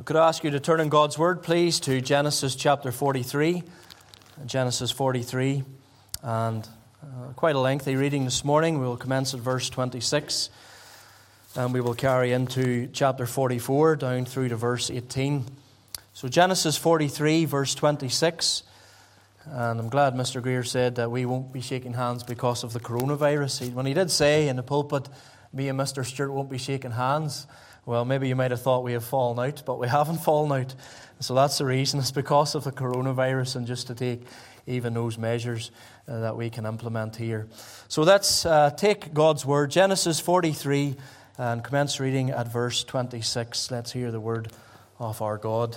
Could I ask you to turn in God's Word, please, to Genesis chapter 43. Genesis 43, and quite a lengthy reading this morning. We will commence at verse 26, and we will carry into chapter 44, down through to verse 18. So Genesis 43, verse 26, and I'm glad Mr. Greer said that we won't be shaking hands because of the coronavirus. When he did say in the pulpit, me and Mr. Stewart won't be shaking hands, well, maybe you might have thought we have fallen out, but we haven't fallen out. So that's the reason. It's because of the coronavirus, and just to take even those measures that we can implement here. So let's take God's Word, Genesis 43, and commence reading at verse 26. Let's hear the word of our God.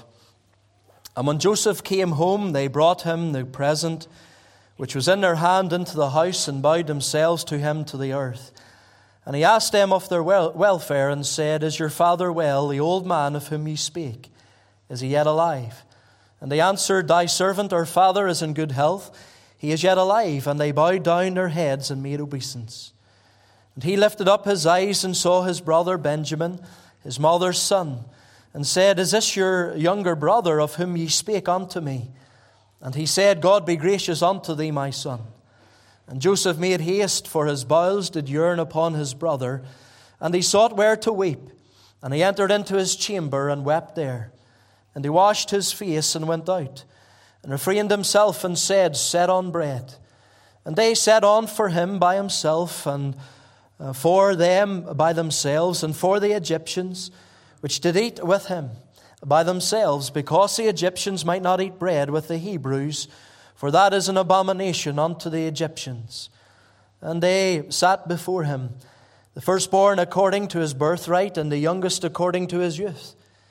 And when Joseph came home, they brought him the present which was in their hand into the house, and bowed themselves to him to the earth. And he asked them of their welfare, and said, Is your father well, the old man of whom ye speak? Is he yet alive? And they answered, Thy servant, our father, is in good health. He is yet alive. And they bowed down their heads and made obeisance. And he lifted up his eyes and saw his brother Benjamin, his mother's son, and said, Is this your younger brother of whom ye spake unto me? And he said, God be gracious unto thee, my son. And Joseph made haste, for his bowels did yearn upon his brother, and he sought where to weep. And he entered into his chamber and wept there. And he washed his face and went out, and refrained himself, and said, Set on bread. And they set on for him by himself, and for them by themselves, and for the Egyptians, which did eat with him by themselves, because the Egyptians might not eat bread with the Hebrews, for that is an abomination unto the Egyptians. And they sat before him, the firstborn according to his birthright, and the youngest according to his youth.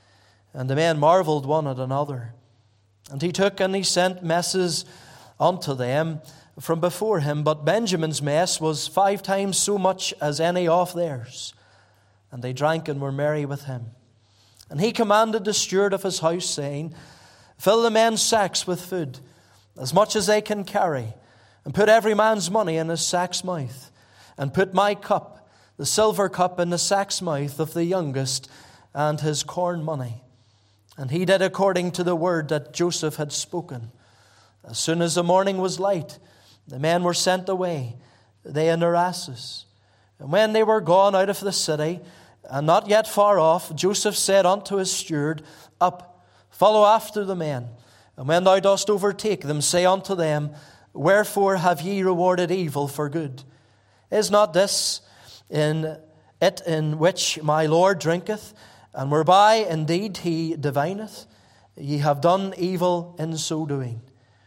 And the men marveled one at another. And he took and he sent messes unto them from before him. But Benjamin's mess was 5 times so much as any of theirs. And they drank and were merry with him. And he commanded the steward of his house, saying, Fill the men's sacks with food, as much as they can carry, and put every man's money in his sack's mouth. And put my cup, the silver cup, in the sack's mouth of the youngest, and his corn money. And he did according to the word that Joseph had spoken. As soon as the morning was light, the men were sent away, they and their asses. And when they were gone out of the city, and not yet far off, Joseph said unto his steward, Up, follow after the men. And when thou dost overtake them, say unto them, Wherefore have ye rewarded evil for good? Is not this in it in which my Lord drinketh, and whereby indeed he divineth? Ye have done evil in so doing.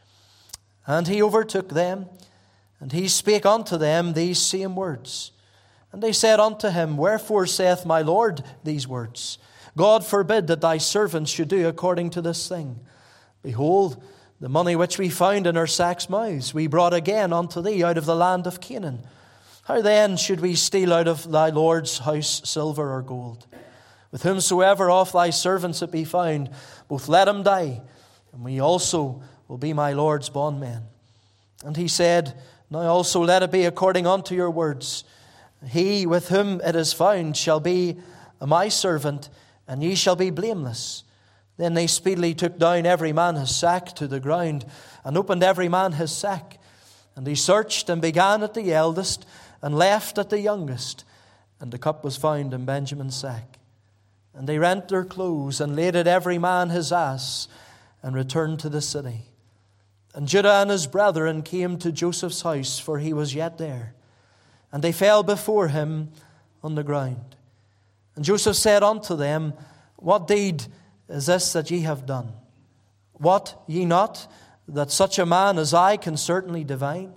And he overtook them, and he spake unto them these same words. And they said unto him, Wherefore saith my Lord these words? God forbid that thy servants should do according to this thing. Behold, the money which we found in our sacks' mouths we brought again unto thee out of the land of Canaan. How then should we steal out of thy Lord's house silver or gold? With whomsoever of thy servants it be found, both let him die, and we also will be my Lord's bondmen. And he said, Now also let it be according unto your words. He with whom it is found shall be my servant, and ye shall be blameless. Then they speedily took down every man his sack to the ground, and opened every man his sack. And he searched, and began at the eldest, and left at the youngest. And the cup was found in Benjamin's sack. And they rent their clothes, and laded every man his ass, and returned to the city. And Judah and his brethren came to Joseph's house, for he was yet there. And they fell before him on the ground. And Joseph said unto them, What deed is this that ye have done? Wot ye not that such a man as I can certainly divine?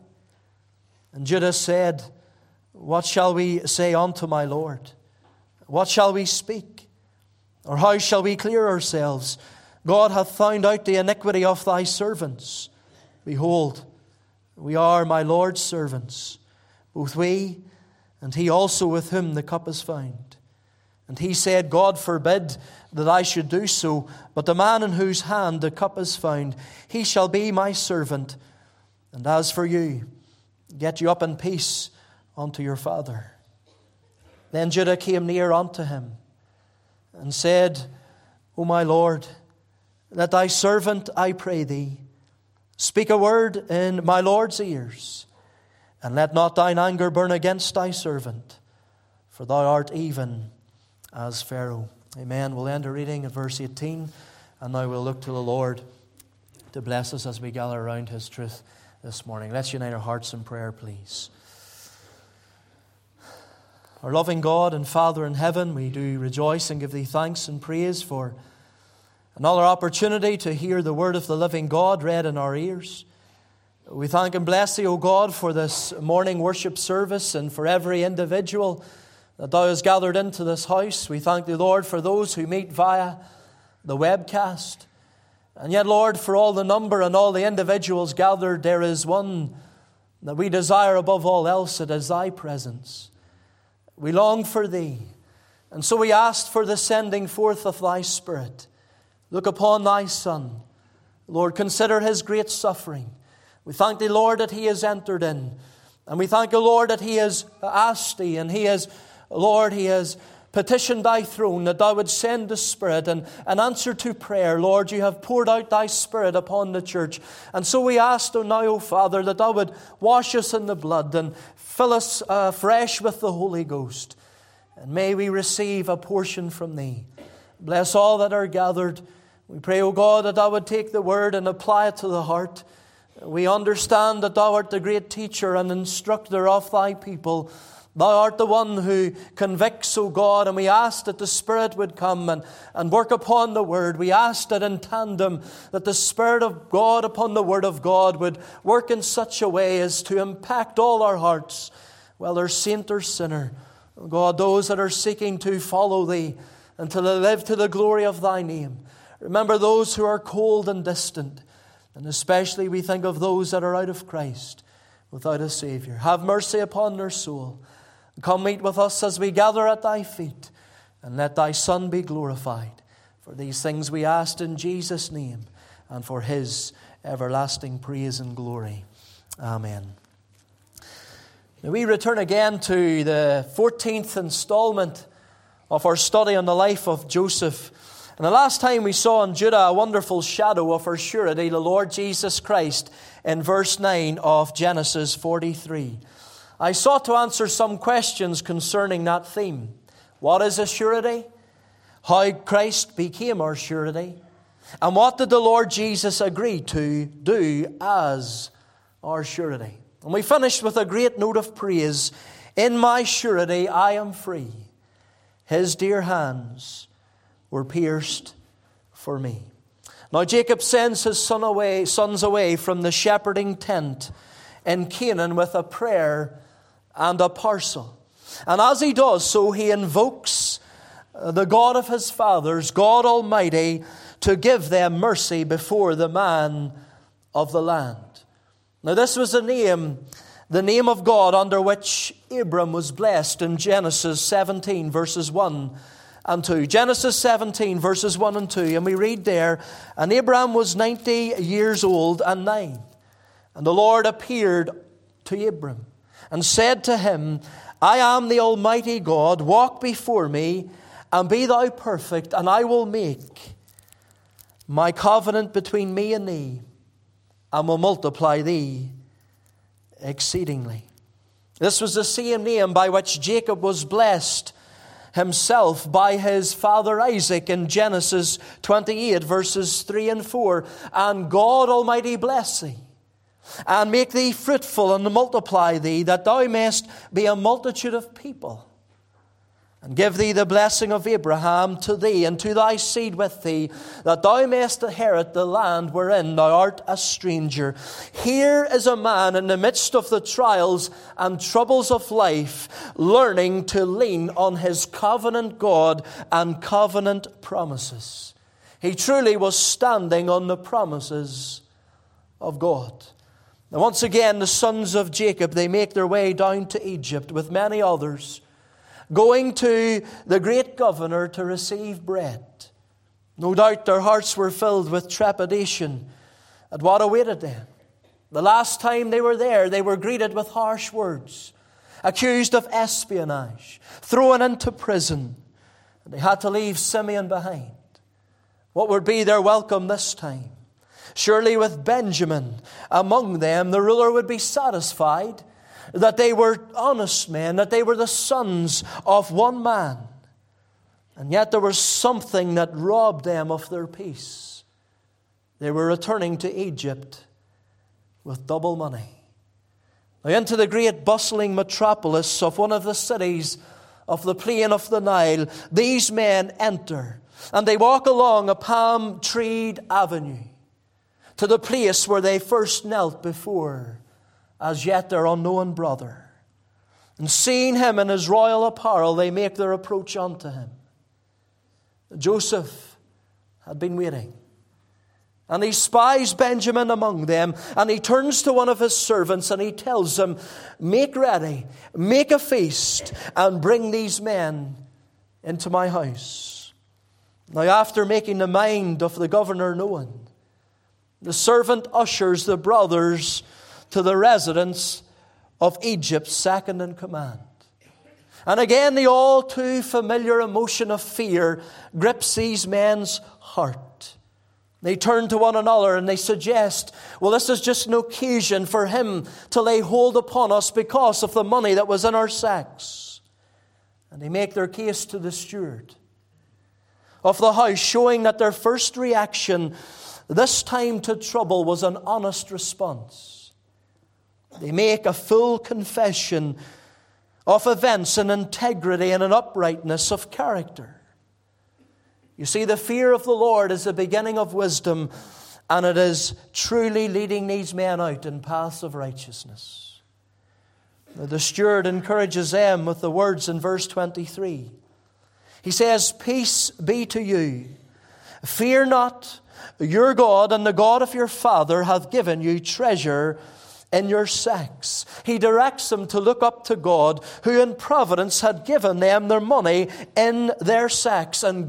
And Judah said, What shall we say unto my Lord? What shall we speak? Or how shall we clear ourselves? God hath found out the iniquity of thy servants. Behold, we are my Lord's servants, both we and he also with whom the cup is found. And he said, God forbid that I should do so, but the man in whose hand the cup is found, he shall be my servant. And as for you, get you up in peace unto your father. Then Judah came near unto him, and said, O my Lord, let thy servant, I pray thee, speak a word in my Lord's ears, and let not thine anger burn against thy servant, for thou art even as Pharaoh. Amen. We'll end our reading at verse 18, and now we'll look to the Lord to bless us as we gather around His truth this morning. Let's unite our hearts in prayer, please. Our loving God and Father in heaven, we do rejoice and give Thee thanks and praise for another opportunity to hear the word of the living God read in our ears. We thank and bless Thee, O God, for this morning worship service and for every individual that Thou hast gathered into this house. We thank Thee, Lord, for those who meet via the webcast. And yet, Lord, for all the number and all the individuals gathered, there is one that we desire above all else. It is Thy presence. We long for Thee. And so we ask for the sending forth of Thy Spirit. Look upon Thy Son. Lord, consider His great suffering. We thank Thee, Lord, that He has entered in. And we thank Thee, Lord, that He has asked Thee, and He has, Lord, He has petitioned Thy throne that Thou would send the Spirit and an answer to prayer. Lord, You have poured out Thy Spirit upon the church. And so we ask Thou now, O Father, that Thou would wash us in the blood and fill us fresh with the Holy Ghost. And may we receive a portion from Thee. Bless all that are gathered. We pray, O God, that Thou would take the word and apply it to the heart. We understand that Thou art the great teacher and instructor of Thy people. Thou art the one who convicts, O God, and we ask that the Spirit would come and work upon the Word. We ask that in tandem that the Spirit of God upon the Word of God would work in such a way as to impact all our hearts, whether saint or sinner. O God, those that are seeking to follow Thee and to live to the glory of Thy name. Remember those who are cold and distant, and especially we think of those that are out of Christ, without a Savior. Have mercy upon their soul. Come meet with us as we gather at Thy feet, and let Thy Son be glorified. For these things we ask in Jesus' name, and for His everlasting praise and glory. Amen. Now we return again to the 14th installment of our study on the life of Joseph. And the last time we saw in Judah a wonderful shadow of our surety, the Lord Jesus Christ, in verse 9 of Genesis 43. I sought to answer some questions concerning that theme. What is a surety? How Christ became our surety? And what did the Lord Jesus agree to do as our surety? And we finished with a great note of praise. In my surety I am free. His dear hands were pierced for me. Now Jacob sends his sons away from the shepherding tent in Canaan with a prayer and a parcel. And as he does so, he invokes the God of his fathers, God Almighty, to give them mercy before the man of the land. Now this was the name of God under which Abram was blessed in Genesis 17 verses 1 and 2. Genesis 17 verses 1 and 2. And we read there, and Abram was 90 years old and 9. And the Lord appeared to Abram and said to him, I am the Almighty God, walk before me, and be thou perfect, and I will make my covenant between me and thee, and will multiply thee exceedingly. This was the same name by which Jacob was blessed himself by his father Isaac in Genesis 28 verses 3 and 4. And God Almighty bless thee, and make thee fruitful, and multiply thee, that thou mayest be a multitude of people, and give thee the blessing of Abraham to thee and to thy seed with thee, that thou mayest inherit the land wherein thou art a stranger. Here is a man in the midst of the trials and troubles of life, learning to lean on his covenant God and covenant promises. He truly was standing on the promises of God. Now once again, the sons of Jacob, they make their way down to Egypt with many others, going to the great governor to receive bread. No doubt their hearts were filled with trepidation at what awaited them. The last time they were there, they were greeted with harsh words, accused of espionage, thrown into prison. And they had to leave Simeon behind. What would be their welcome this time? Surely with Benjamin among them, the ruler would be satisfied that they were honest men, that they were the sons of one man. And yet there was something that robbed them of their peace. They were returning to Egypt with double money. Now into the great bustling metropolis of one of the cities of the plain of the Nile, these men enter, and they walk along a palm-treed avenue to the place where they first knelt before, as yet their unknown brother. And seeing him in his royal apparel, they make their approach unto him. Joseph had been waiting. And he spies Benjamin among them, and he turns to one of his servants and he tells him, make ready, make a feast, and bring these men into my house. Now after making the mind of the governor known, the servant ushers the brothers to the residence of Egypt's second in command. And again the all too familiar emotion of fear grips these men's heart. They turn to one another and they suggest, well, this is just an occasion for him to lay hold upon us because of the money that was in our sacks. And they make their case to the steward of the house, showing that their first reaction this time to trouble was an honest response. They make a full confession of events in integrity and an uprightness of character. You see, the fear of the Lord is the beginning of wisdom, and it is truly leading these men out in paths of righteousness. The steward encourages them with the words in verse 23. He says, peace be to you. Fear not, your God and the God of your father hath given you treasure in your sacks. He directs them to look up to God, who in providence had given them their money in their sacks. And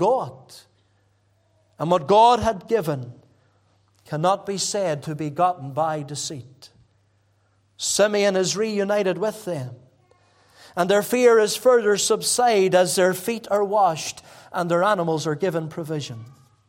what God had given cannot be said to be gotten by deceit. Simeon is reunited with them, and their fear is further subsided as their feet are washed and their animals are given provision.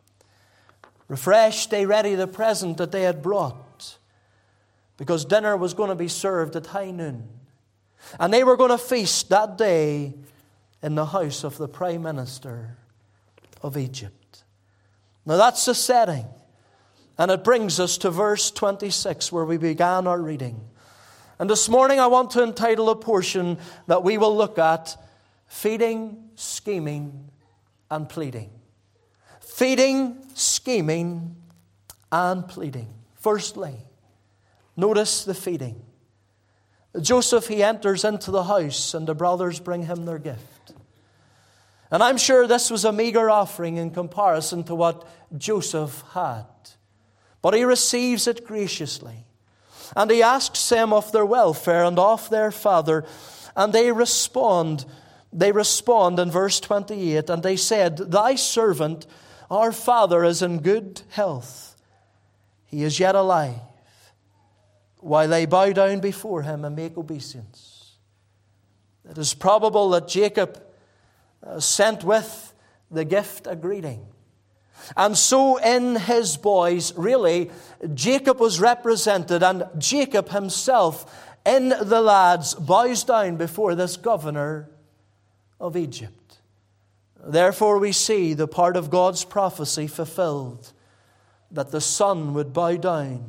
Refreshed, they ready the present that they had brought, because dinner was going to be served at high noon. And they were going to feast that day in the house of the Prime Minister of Egypt. Now that's the setting. And it brings us to verse 26 where we began our reading. And this morning I want to entitle a portion that we will look at, Feeding, Scheming, and Pleading. Feeding, scheming, and pleading. Firstly, notice the feeding. Joseph, he enters into the house and the brothers bring him their gift. And I'm sure this was a meager offering in comparison to what Joseph had. But he receives it graciously. And he asks them of their welfare and of their father. And they respond in verse 28. And they said, thy servant, our father, is in good health. He is yet alive. While they bow down before him and make obeisance. It is probable that Jacob sent with the gift a greeting. And so in his boys, really, Jacob was represented, and Jacob himself in the lads bows down before this governor of Egypt. Therefore we see the part of God's prophecy fulfilled, that the son would bow down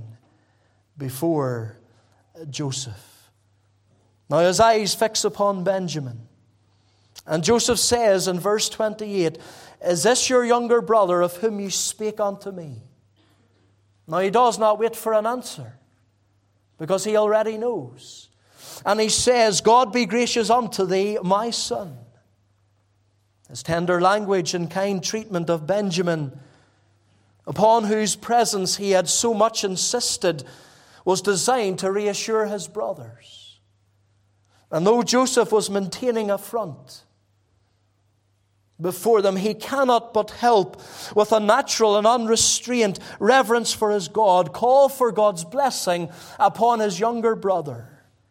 before Joseph. Now his eyes fix upon Benjamin. And Joseph says in verse 28, is this your younger brother of whom you speak unto me? Now he does not wait for an answer, because he already knows. And he says, God be gracious unto thee, my son. His tender language and kind treatment of Benjamin, upon whose presence he had so much insisted, was designed to reassure his brothers. And though Joseph was maintaining a front before them, he cannot but help, with a natural and unrestrained reverence for his God, call for God's blessing upon his younger brother.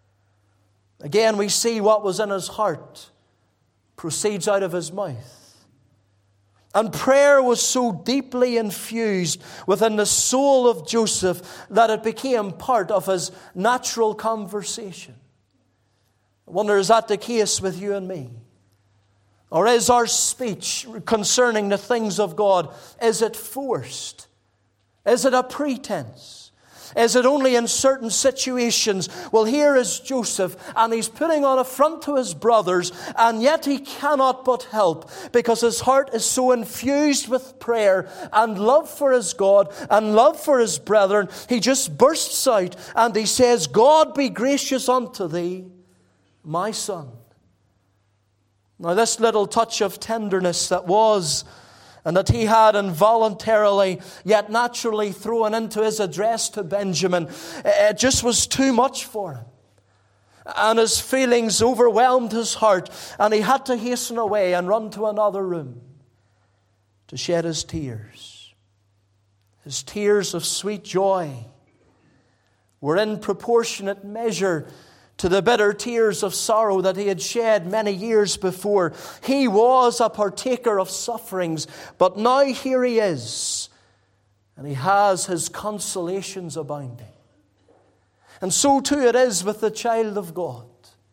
Again, we see what was in his heart proceeds out of his mouth. And prayer was so deeply infused within the soul of Joseph that it became part of his natural conversation. I wonder, is that the case with you and me? Or is our speech concerning the things of God, is it forced? Is it a pretense? Is it only in certain situations? Well, here is Joseph, and he's putting on a front to his brothers, and yet he cannot but help, because his heart is so infused with prayer and love for his God and love for his brethren. He just bursts out and he says, God be gracious unto thee, my son. Now, this little touch of tenderness that was, and that he had involuntarily, yet naturally thrown into his address to Benjamin, it just was too much for him. And his feelings overwhelmed his heart, and he had to hasten away and run to another room to shed his tears. His tears of sweet joy were in proportionate measure to the bitter tears of sorrow that he had shed many years before. He was a partaker of sufferings, but now here he is, and he has his consolations abounding. And so too it is with the child of God.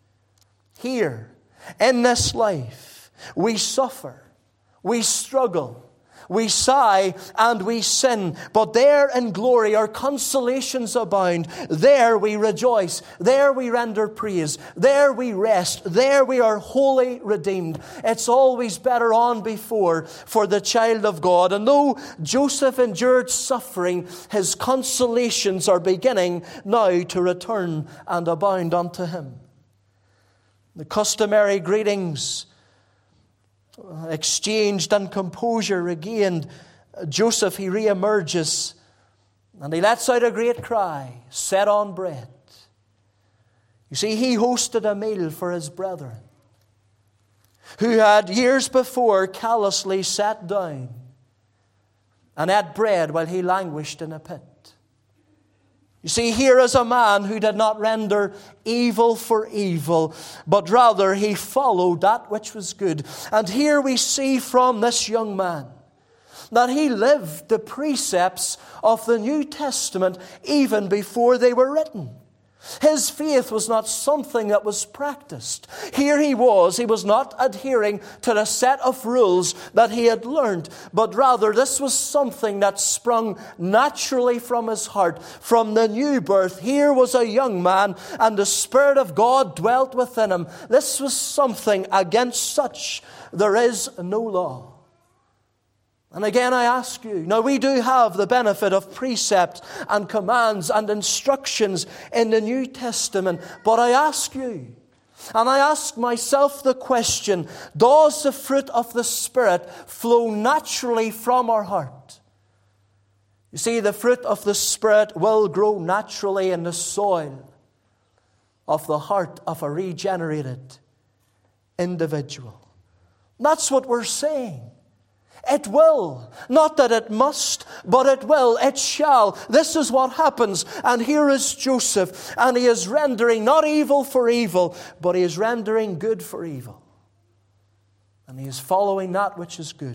Here, in this life, we suffer, we struggle, we sigh and we sin, but there in glory our consolations abound. There we rejoice, there we render praise, there we rest, there we are wholly redeemed. It's always better on before for the child of God. And though Joseph endured suffering, his consolations are beginning now to return and abound unto him. The customary greetings exchanged and composure regained, Joseph, he re-emerges and he lets out a great cry, set on bread. You see, he hosted a meal for his brethren who had years before callously sat down and ate bread while he languished in a pit. You see, here is a man who did not render evil for evil, but rather he followed that which was good. And here we see from this young man that he lived the precepts of the New Testament even before they were written. His faith was not something that was practiced. Here he was not adhering to the set of rules that he had learned, but rather this was something that sprung naturally from his heart, from the new birth. Here was a young man, and the Spirit of God dwelt within him. This was something against such there is no law. And again I ask you, now we do have the benefit of precepts and commands and instructions in the New Testament, but I ask you, and I ask myself the question, does the fruit of the Spirit flow naturally from our heart? You see, the fruit of the Spirit will grow naturally in the soil of the heart of a regenerated individual. That's what we're saying. It will. Not that it must, but it will. It shall. This is what happens. And here is Joseph, and he is rendering not evil for evil, but he is rendering good for evil. And he is following that which is good.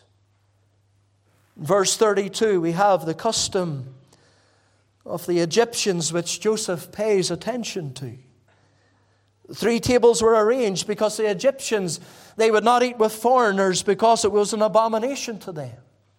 In verse 32, we have the custom of the Egyptians which Joseph pays attention to. 3 tables were arranged because the Egyptians, they would not eat with foreigners because it was an abomination to them.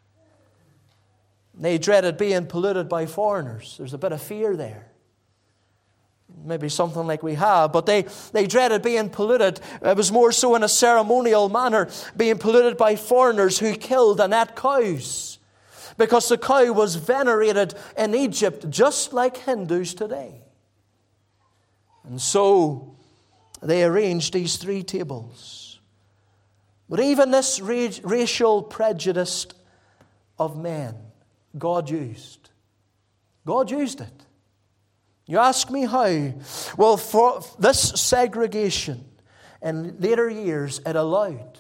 They dreaded being polluted by foreigners. There's a bit of fear there. Maybe something like we have. But they dreaded being polluted. It was more so in a ceremonial manner, being polluted by foreigners who killed and ate cows. Because the cow was venerated in Egypt just like Hindus today. And so they arranged these 3 tables. But even this racial prejudice of men, God used. God used it. You ask me how? Well, for this segregation in later years, it allowed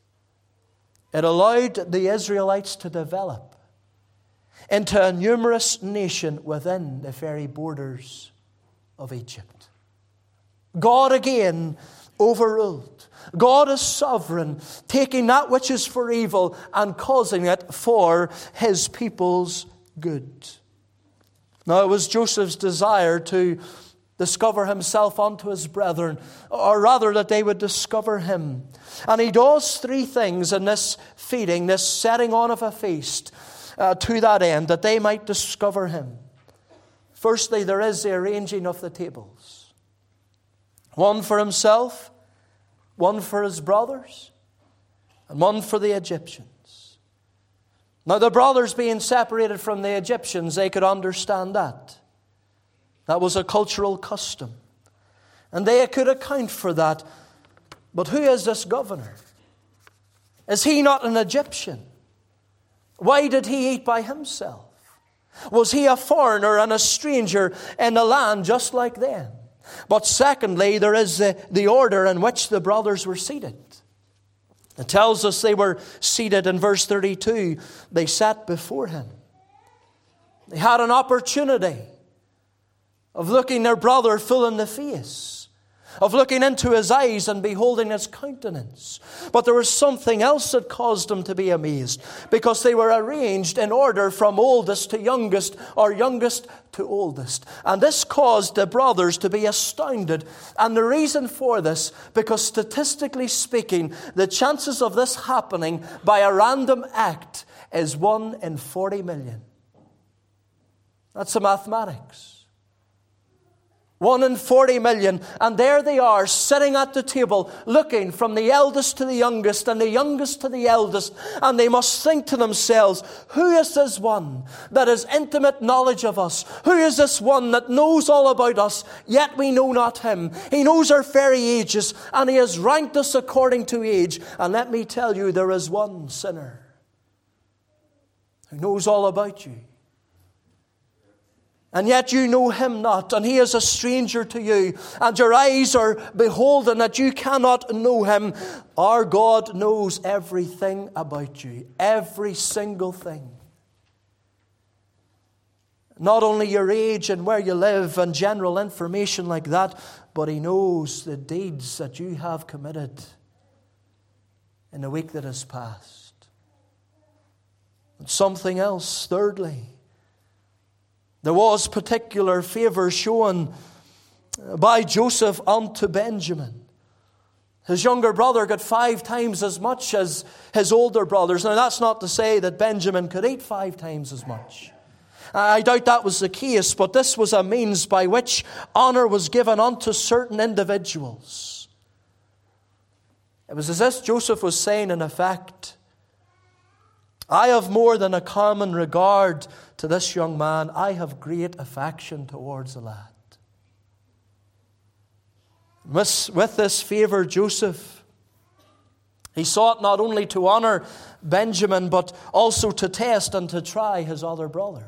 the Israelites to develop into a numerous nation within the very borders of Egypt. God again overruled. God is sovereign, taking that which is for evil and causing it for His people's good. Now it was Joseph's desire to discover himself unto his brethren, or rather that they would discover him. And he does three things in this feeding, this setting on of a feast, to that end, that they might discover him. Firstly, there is the arranging of the tables. One for himself, one for his brothers, and one for the Egyptians. Now the brothers being separated from the Egyptians, they could understand that. That was a cultural custom. And they could account for that. But who is this governor? Is he not an Egyptian? Why did he eat by himself? Was he a foreigner and a stranger in the land just like them? But secondly, there is the order in which the brothers were seated. It tells us they were seated in verse 32. They sat before him. They had an opportunity of looking their brother full in the face, of looking into his eyes and beholding his countenance. But there was something else that caused them to be amazed, because they were arranged in order from oldest to youngest, or youngest to oldest. And this caused the brothers to be astounded. And the reason for this, because statistically speaking, the chances of this happening by a random act is 1 in 40 million. That's the mathematics. 1 in 40 million. And there they are, sitting at the table, looking from the eldest to the youngest, and the youngest to the eldest. And they must think to themselves, who is this one that has intimate knowledge of us? Who is this one that knows all about us, yet we know not him? He knows our very ages, and he has ranked us according to age. And let me tell you, there is one sinner who knows all about you. And yet you know him not, and he is a stranger to you, and your eyes are beholden that you cannot know him. Our God knows everything about you, every single thing. Not only your age and where you live and general information like that, but he knows the deeds that you have committed in the week that has passed. And something else, thirdly, there was particular favor shown by Joseph unto Benjamin. His younger brother got 5 times as much as his older brothers. Now that's not to say that Benjamin could eat 5 times as much. I doubt that was the case, but this was a means by which honor was given unto certain individuals. It was as if Joseph was saying, in effect, I have more than a common regard to this young man. I have great affection towards the lad. With this favor, Joseph, he sought not only to honor Benjamin, but also to test and to try his other brothers.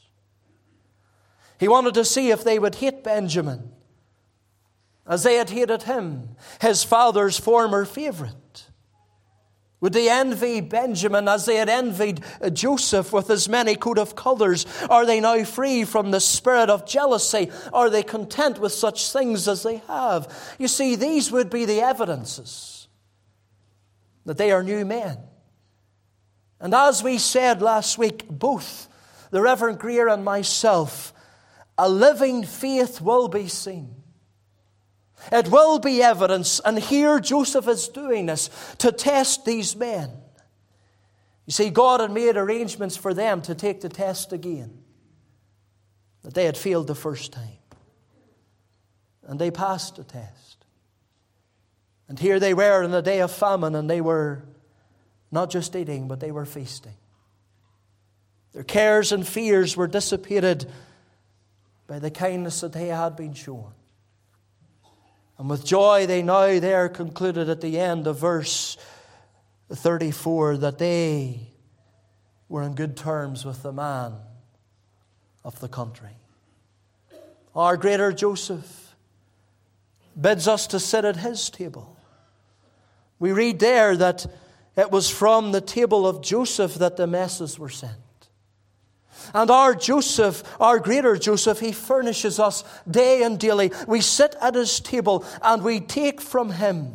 He wanted to see if they would hate Benjamin as they had hated him, his father's former favorite. Would they envy Benjamin as they had envied Joseph with his many coat of colours? Are they now free from the spirit of jealousy? Are they content with such things as they have? You see, these would be the evidences that they are new men. And as we said last week, both the Reverend Greer and myself, a living faith will be seen. It will be evidence, and here Joseph is doing this to test these men. You see, God had made arrangements for them to take the test again, that they had failed the first time. And they passed the test. And here they were in the day of famine, and they were not just eating, but they were feasting. Their cares and fears were dissipated by the kindness that they had been shown. And with joy they now there concluded at the end of verse 34 that they were in good terms with the man of the country. Our greater Joseph bids us to sit at his table. We read there that it was from the table of Joseph that the messes were sent. And our Joseph, our greater Joseph, he furnishes us day and daily. We sit at his table and we take from him.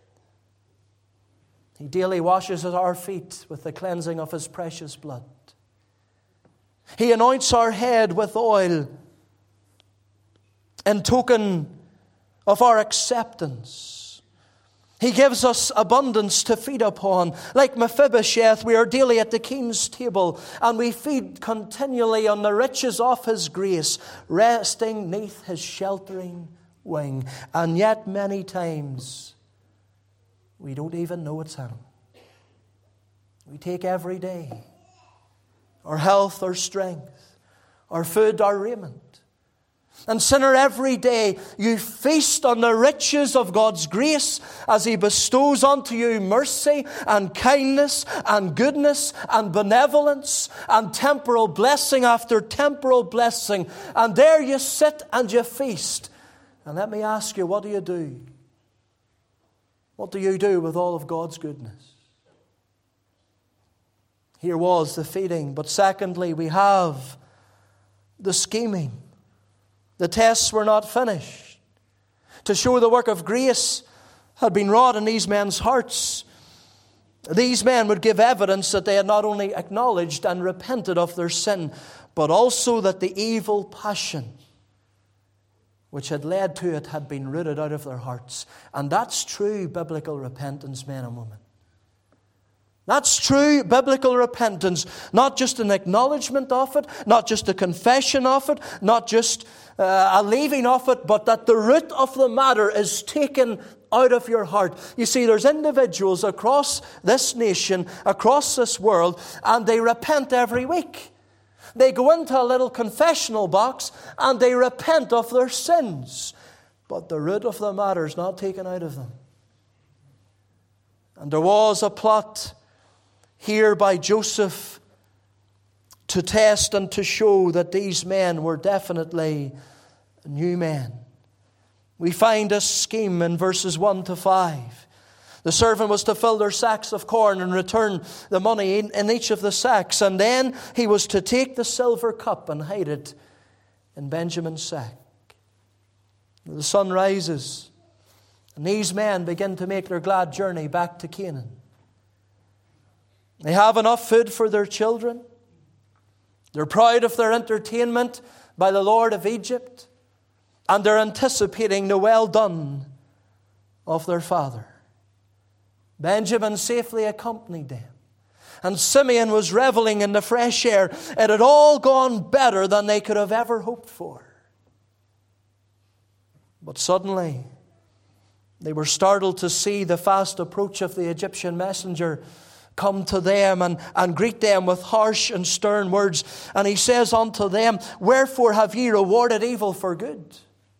He daily washes our feet with the cleansing of his precious blood. He anoints our head with oil in token of our acceptance. He gives us abundance to feed upon. Like Mephibosheth, we are daily at the king's table, and we feed continually on the riches of his grace, resting neath his sheltering wing. And yet many times we don't even know it's him. We take every day our health, our strength, our food, our raiment. And sinner, every day you feast on the riches of God's grace as he bestows unto you mercy and kindness and goodness and benevolence and temporal blessing after temporal blessing. And there you sit and you feast. And let me ask you, what do you do? What do you do with all of God's goodness? Here was the feeding, but secondly, we have the scheming. The tests were not finished. To show the work of grace had been wrought in these men's hearts, these men would give evidence that they had not only acknowledged and repented of their sin, but also that the evil passion which had led to it had been rooted out of their hearts. And that's true biblical repentance, men and women. That's true biblical repentance, not just an acknowledgement of it, not just a confession of it, not just a leaving of it, but that the root of the matter is taken out of your heart. You see, there's individuals across this nation, across this world, and they repent every week. They go into a little confessional box and they repent of their sins, but the root of the matter is not taken out of them. And there was a plot here by Joseph to test and to show that these men were definitely new men. We find a scheme in verses 1 to 5. The servant was to fill their sacks of corn and return the money in each of the sacks. And then he was to take the silver cup and hide it in Benjamin's sack. The sun rises, and these men begin to make their glad journey back to Canaan. They have enough food for their children. They're proud of their entertainment by the Lord of Egypt. And they're anticipating the well done of their father. Benjamin safely accompanied them. And Simeon was reveling in the fresh air. It had all gone better than they could have ever hoped for. But suddenly, they were startled to see the fast approach of the Egyptian messenger come to them and greet them with harsh and stern words. And he says unto them, "Wherefore have ye rewarded evil for good?"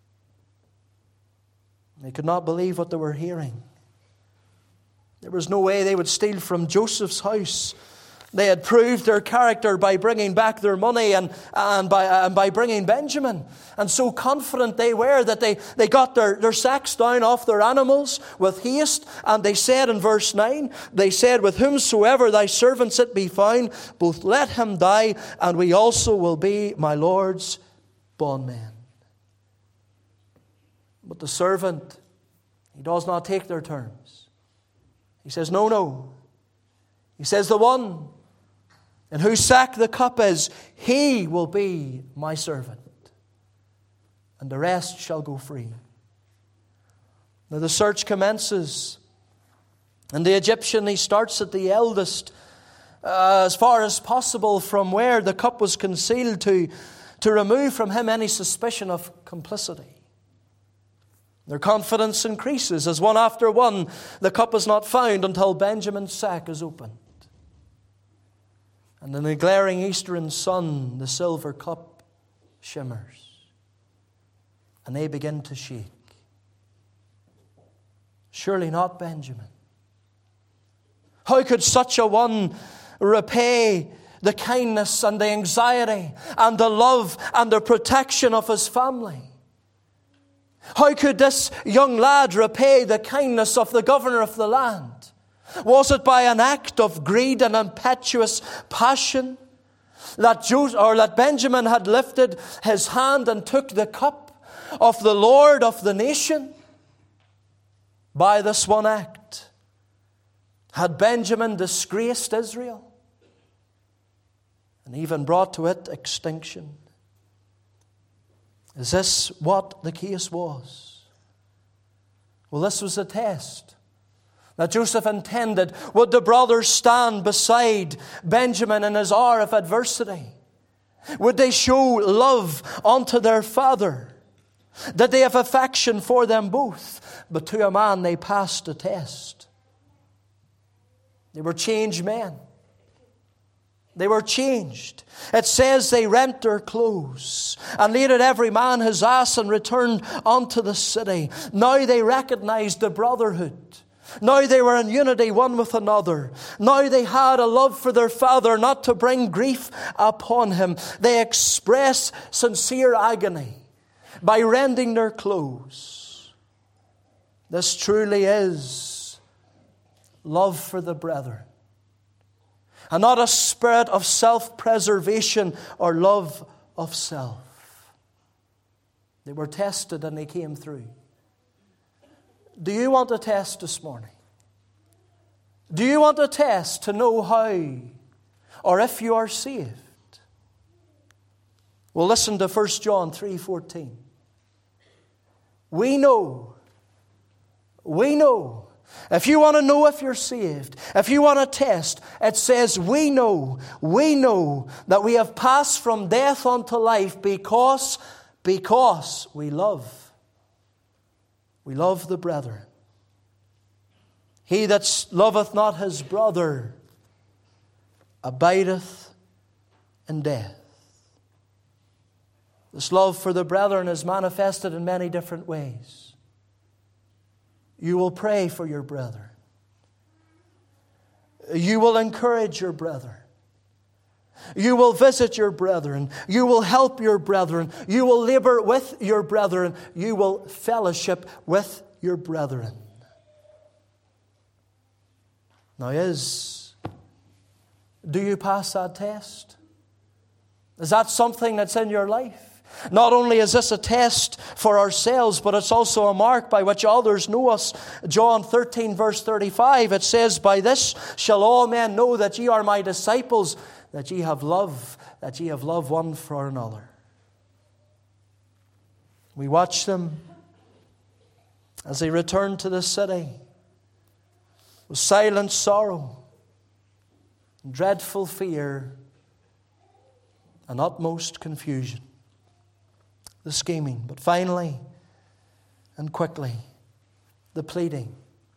They could not believe what they were hearing. There was no way they would steal from Joseph's house. They had proved their character by bringing back their money and by bringing Benjamin. And so confident they were that they got their sacks down off their animals with haste. And they said in verse 9, they said, "With whomsoever thy servants it be found, both let him die, and we also will be my Lord's bondmen." But the servant, he does not take their terms. He says, no. He says, "The one in whose sack the cup is, he will be my servant, and the rest shall go free." Now the search commences, and the Egyptian, he starts at the eldest, as far as possible from where the cup was concealed, to remove from him any suspicion of complicity. Their confidence increases as one after one the cup is not found until Benjamin's sack is opened. And in the glaring eastern sun, the silver cup shimmers. And they begin to shake. Surely not Benjamin. How could such a one repay the kindness and the anxiety and the love and the protection of his family? How could this young lad repay the kindness of the governor of the land? Was it by an act of greed and impetuous passion? that Benjamin had lifted his hand and took the cup of the Lord of the nation? By this one act, had Benjamin disgraced Israel and even brought to it extinction? Is this what the case was? Well, this was a test that Joseph intended. Would the brothers stand beside Benjamin in his hour of adversity? Would they show love unto their father? Did they have affection for them both? But to a man they passed the test. They were changed men. They were changed. It says they rent their clothes and laid at every man his ass and returned unto the city. Now they recognized the brotherhood. Now they were in unity one with another. Now they had a love for their father, not to bring grief upon him. They express sincere agony by rending their clothes. This truly is love for the brethren, and not a spirit of self-preservation or love of self. They were tested and they came through. Do you want a test this morning? Do you want a test to know how or if you are saved? Well, listen to 1 John 3:14. We know. If you want to know if you're saved, if you want a test, it says we know that we have passed from death unto life because we love. We love the brethren. He that loveth not his brother abideth in death. This love for the brethren is manifested in many different ways. You will pray for your brethren. You will encourage your brethren. You will visit your brethren. You will help your brethren. You will labor with your brethren. You will fellowship with your brethren. Now do you pass that test? Is that something that's in your life? Not only is this a test for ourselves, but it's also a mark by which others know us. John 13 verse 35, it says, By this shall all men know that ye are my disciples, that ye have love one for another. We watch them as they return to the city with silent sorrow, dreadful fear, and utmost confusion. The scheming, but finally and quickly, the pleading.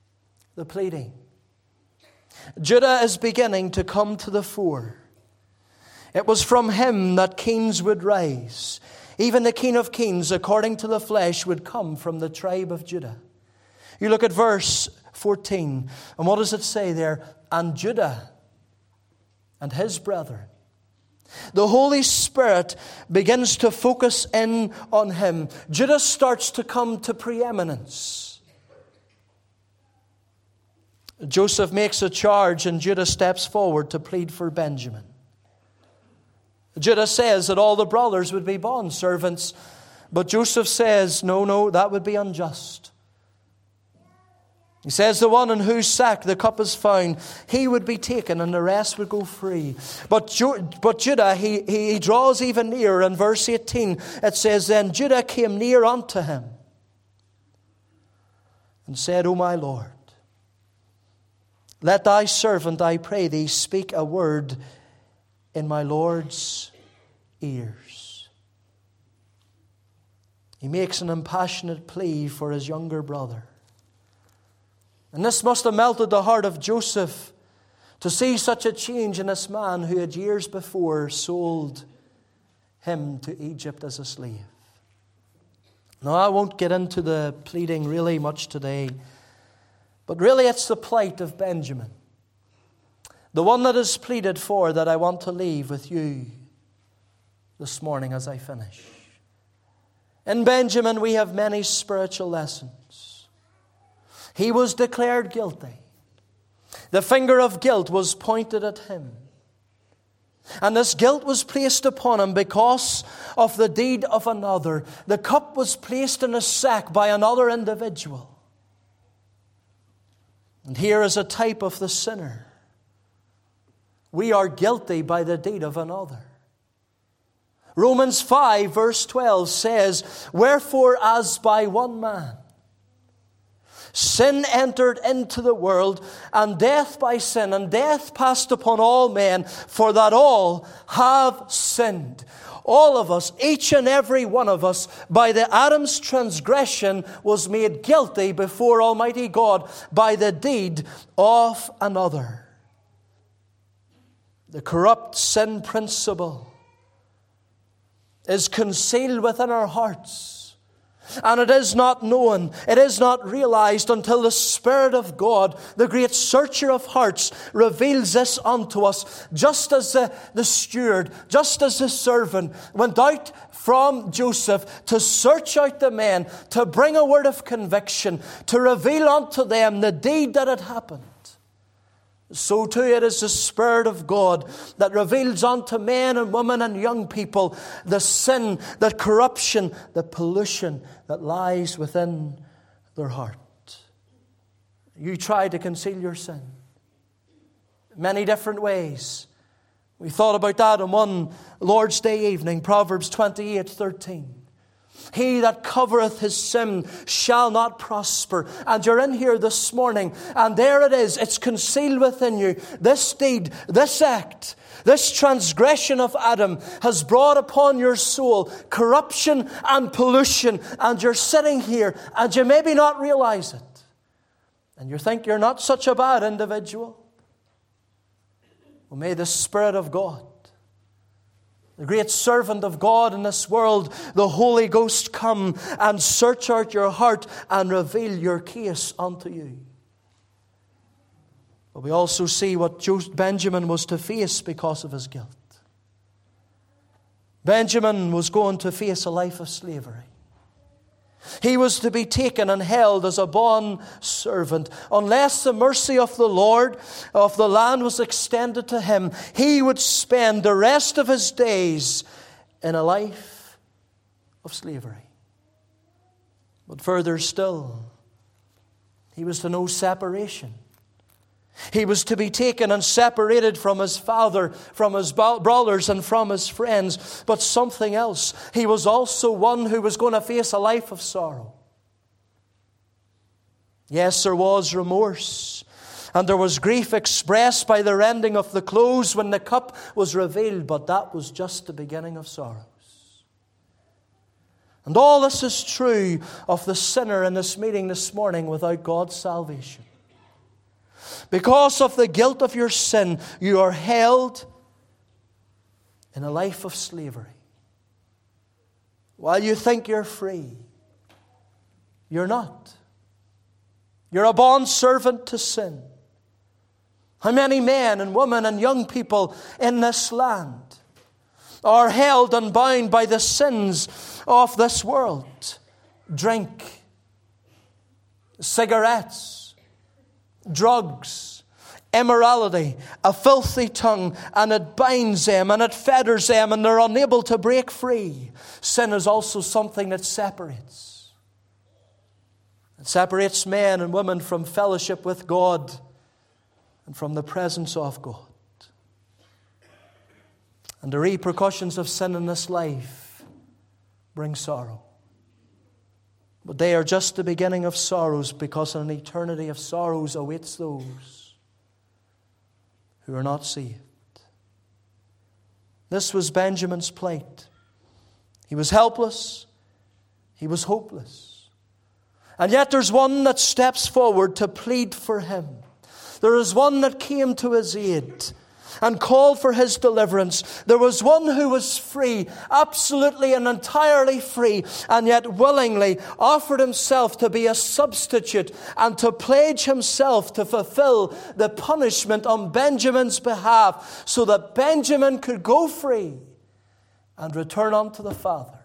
Judah is beginning to come to the fore. It was from him that kings would rise. Even the King of Kings, according to the flesh, would come from the tribe of Judah. You look at verse 14, and what does it say there? And Judah and his brethren. The Holy Spirit begins to focus in on him. Judah starts to come to preeminence. Joseph makes a charge and Judah steps forward to plead for Benjamin. Judah says that all the brothers would be bondservants, but Joseph says, no, that would be unjust. He says the one in whose sack the cup is found, he would be taken and the rest would go free. But Judah, he draws even nearer. In verse 18, it says, Then Judah came near unto him and said, O my Lord, let thy servant, I pray thee, speak a word in my Lord's ears. He makes an impassionate plea for his younger brother. And this must have melted the heart of Joseph to see such a change in this man who had years before sold him to Egypt as a slave. Now, I won't get into the pleading really much today, but really it's the plight of Benjamin, the one that is pleaded for, that I want to leave with you this morning as I finish. In Benjamin, we have many spiritual lessons. He was declared guilty. The finger of guilt was pointed at him. And this guilt was placed upon him because of the deed of another. The cup was placed in a sack by another individual. And here is a type of the sinner. We are guilty by the deed of another. Romans 5 verse 12 says, "Wherefore as by one man sin entered into the world, and death by sin, and death passed upon all men, for that all have sinned." All of us, each and every one of us, by the Adam's transgression, was made guilty before Almighty God by the deed of another. The corrupt sin principle is concealed within our hearts. And it is not known, it is not realized until the Spirit of God, the great searcher of hearts, reveals this unto us. Just as the steward, just as the servant went out from Joseph to search out the men, to bring a word of conviction, to reveal unto them the deed that had happened. So too it is the Spirit of God that reveals unto men and women and young people the sin, the corruption, the pollution that lies within their heart. You try to conceal your sin many different ways. We thought about that on one Lord's Day evening, Proverbs 28:13. "He that covereth his sin shall not prosper." And you're in here this morning, and there it is. It's concealed within you. This deed, this act, this transgression of Adam has brought upon your soul corruption and pollution. And you're sitting here, and you maybe not realize it. And you think you're not such a bad individual. Well, may the Spirit of God, the great servant of God in this world, the Holy Ghost, come and search out your heart and reveal your case unto you. But we also see what Benjamin was to face because of his guilt. Benjamin was going to face a life of slavery. He was to be taken and held as a bond servant. Unless the mercy of the Lord of the land was extended to him, he would spend the rest of his days in a life of slavery. But further still, he was to know separation. He was to be taken and separated from his father, from his brothers, and from his friends. But something else. He was also one who was going to face a life of sorrow. Yes, there was remorse. And there was grief expressed by the rending of the clothes when the cup was revealed. But that was just the beginning of sorrows. And all this is true of the sinner in this meeting this morning without God's salvation. Because of the guilt of your sin, you are held in a life of slavery. While you think you're free, you're not. You're a bond servant to sin. How many men and women and young people in this land are held and bound by the sins of this world? Drink, cigarettes, drugs, immorality, a filthy tongue, and it binds them and it fetters them and they're unable to break free. Sin is also something that separates. It separates men and women from fellowship with God and from the presence of God. And the repercussions of sin in this life bring sorrow. But they are just the beginning of sorrows, because an eternity of sorrows awaits those who are not saved. This was Benjamin's plight. He was helpless. He was hopeless. And yet there's one that steps forward to plead for him. There is one that came to his aid and called for his deliverance. There was one who was free, absolutely and entirely free, and yet willingly offered himself to be a substitute and to pledge himself to fulfill the punishment on Benjamin's behalf, so that Benjamin could go free and return unto the Father.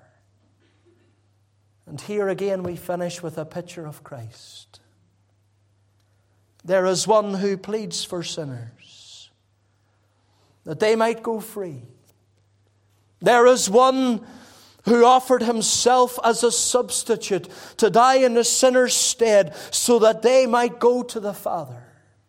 And here again we finish with a picture of Christ. There is one who pleads for sinners. that they might go free. There is one who offered himself as a substitute to die in the sinner's stead so that they might go to the Father.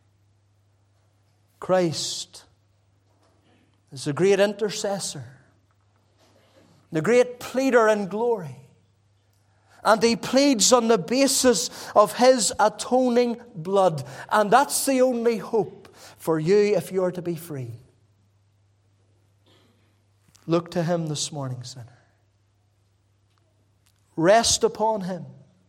Christ is the great intercessor, the great pleader in glory. And He pleads on the basis of His atoning blood. And that's the only hope for you if you are to be free. Look to Him this morning, sinner. Rest upon Him,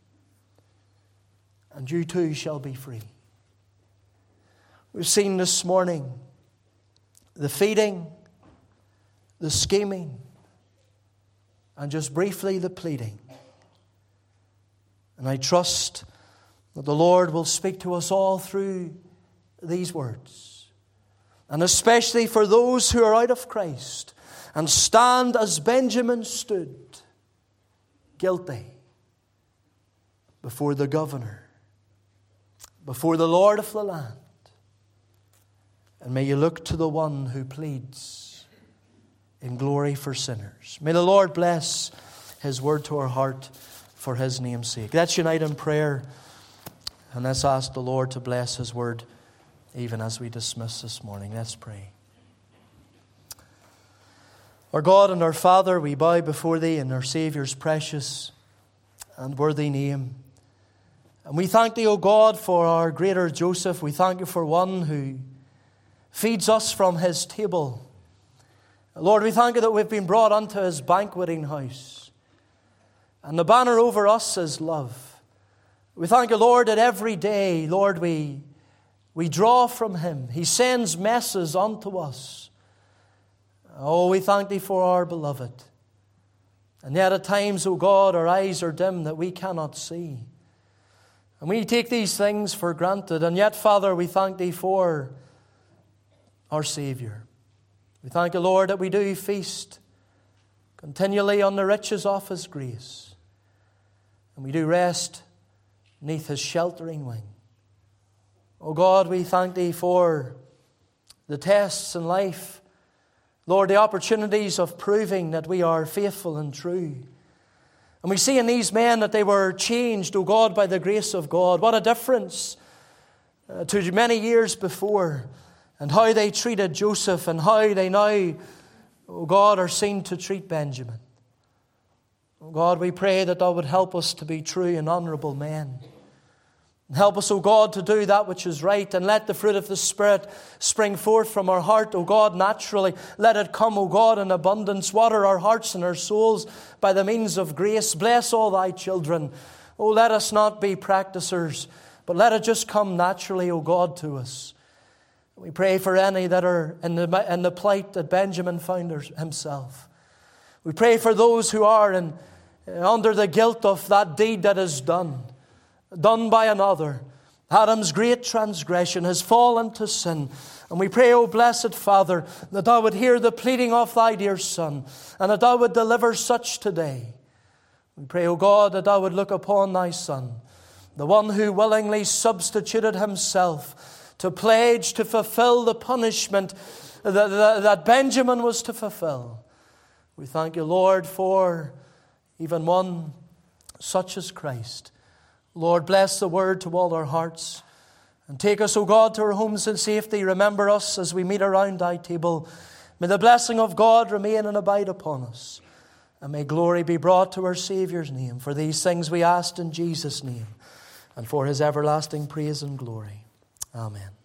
and you too shall be free. We've seen this morning the feeding, the scheming, and just briefly the pleading. And I trust that the Lord will speak to us all through these words. And especially for those who are out of Christ and stand as Benjamin stood, guilty, before the governor, before the Lord of the land. And may you look to the one who pleads in glory for sinners. May the Lord bless His word to our heart for His name's sake. Let's unite in prayer, and let's ask the Lord to bless His word even as we dismiss this morning. Let's pray. Our God and our Father, we bow before Thee in our Saviour's precious and worthy name. And we thank Thee, O God, for our greater Joseph. We thank You for one who feeds us from His table. Lord, we thank You that we've been brought unto His banqueting house. And the banner over us is love. We thank You, Lord, that every day, Lord, we draw from Him. He sends messes unto us. Oh, we thank Thee for our beloved. And yet at times, O God, our eyes are dim that we cannot see. And we take these things for granted. And yet, Father, we thank Thee for our Savior. We thank You, Lord, that we do feast continually on the riches of His grace. And we do rest neath His sheltering wing. O God, we thank Thee for the tests in life. Lord, the opportunities of proving that we are faithful and true. And we see in these men that they were changed, O God, by the grace of God. What a difference to many years before. And how they treated Joseph and how they now, O God, are seen to treat Benjamin. O God, we pray that Thou would help us to be true and honourable men. Help us, O God, to do that which is right, and let the fruit of the Spirit spring forth from our heart, O God, naturally. Let it come, O God, in abundance. Water our hearts and our souls by the means of grace. Bless all Thy children. Oh, let us not be practicers, but let it just come naturally, O God, to us. We pray for any that are in the plight that Benjamin found himself. We pray for those who are under the guilt of that deed that is done by another. Adam's great transgression has fallen to sin. And we pray, O blessed Father, that Thou would hear the pleading of Thy dear Son, and that Thou would deliver such today. We pray, O God, that Thou would look upon Thy Son, the one who willingly substituted Himself to pledge to fulfill the punishment that Benjamin was to fulfill. We thank You, Lord, for even one such as Christ. Lord, bless the word to all our hearts. And take us, O God, to our homes in safety. Remember us as we meet around Thy table. May the blessing of God remain and abide upon us. And may glory be brought to our Saviour's name. For these things we ask in Jesus' name, and for His everlasting praise and glory. Amen.